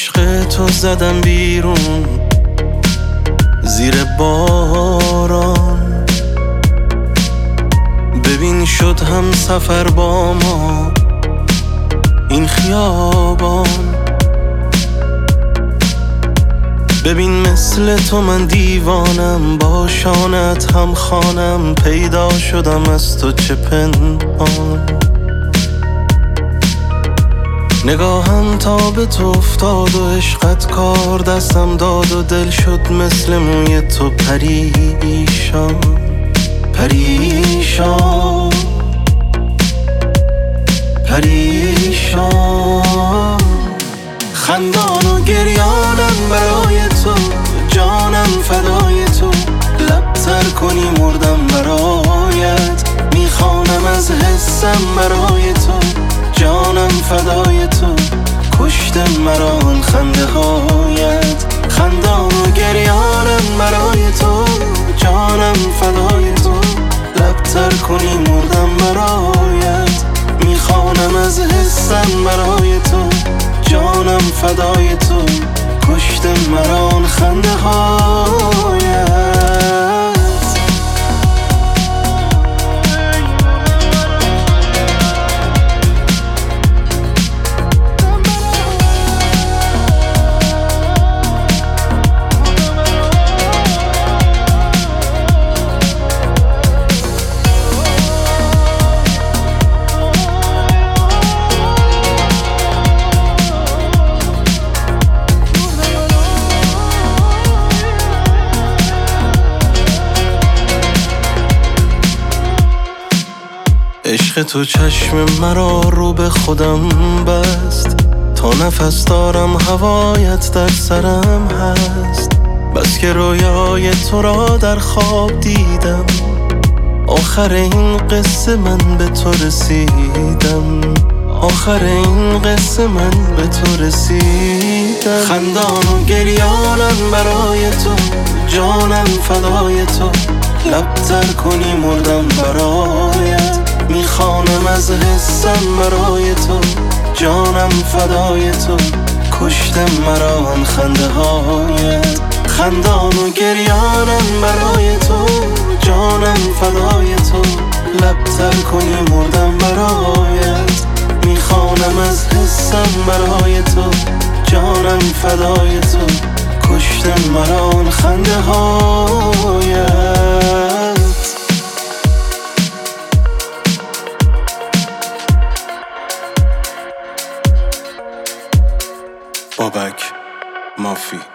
عشق تو زدم بیرون زیر باران، ببین شد هم سفر با ما این خیابان. ببین مثل تو من دیوانم، با شانت هم خانم، پیدا شدم از تو چه پنهان. نگاهم تا به تو افتاد و عشقت کار دستم داد و دل شد مثل موی تو پریشان پریشان پریشان. خندان و گریانم برای تو، جانم فدای تو، لب تر کنی مردم برایت، میخوانم از حسم برای تو، جانم فدای تو، کشته مرا آن خنده هایت. خندان و گریانم برای تو، جانم فدای تو، لب تر کنی مردم برایت، میخوانم از حسم برای تو، جانم فدای تو، کشته مرا آن خنده هایت. عشق تو چشم مرا رو به خودم بست، تا نفس دارم هوایت در سرم هست. بس که رویای تو را در خواب دیدم، آخر این قصه من به تو رسیدم، آخر این قصه من به تو رسیدم. خندان و گریانم برای تو، جانم فدای تو، لب تر کنی مردم برایت، میخوانم از حسم برای تو، جانم فدای تو، کشته مرا آن خنده هایت. خندان و گریانم برای تو، جانم فدای تو، لب تر کنی مردم برایت، میخوانم از حسم برای تو، جانم فدای تو، کشته مرا آن خنده هایت. بابک مافی.